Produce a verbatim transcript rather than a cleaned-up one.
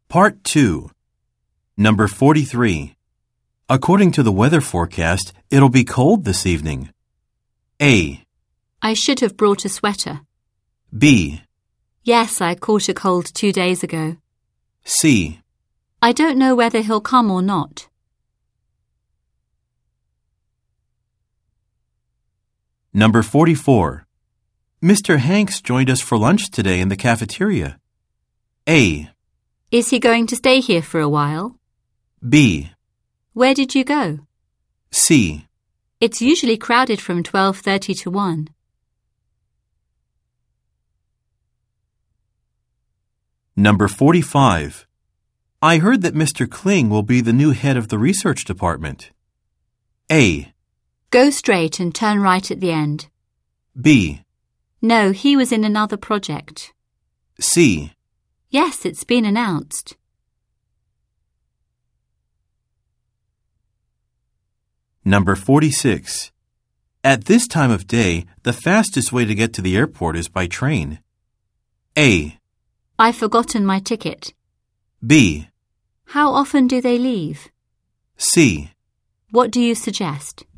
Part two. Number forty-three. According to the weather forecast, it'll be cold this evening. A. I should have brought a sweater. B. Yes, I caught a cold two days ago. C. I don't know whether he'll come or not. Number forty-four. Mister Hanks joined us for lunch today in the cafeteria. A. Is he going to stay here for a while? B. Where did you go? C. It's usually crowded from twelve thirty to one. Number forty-five. I heard that Mister Kling will be the new head of the research department. A. Go straight and turn right at the end. B. No, he was in another project. C. Yes, it's been announced. Number forty-six. At this time of day, the fastest way to get to the airport is by train. A. I've forgotten my ticket. B. How often do they leave? C. What do you suggest?